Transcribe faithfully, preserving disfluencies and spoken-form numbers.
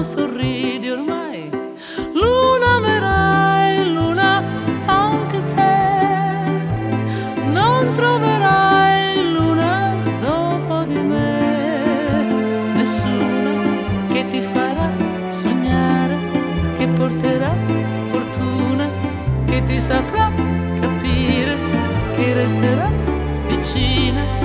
sorridi ormai, luna amerai, luna, anche se non troverai luna dopo di me, nessuna che ti farà sognare, che porterà fortuna, che ti saprà capire, che resterà vicina.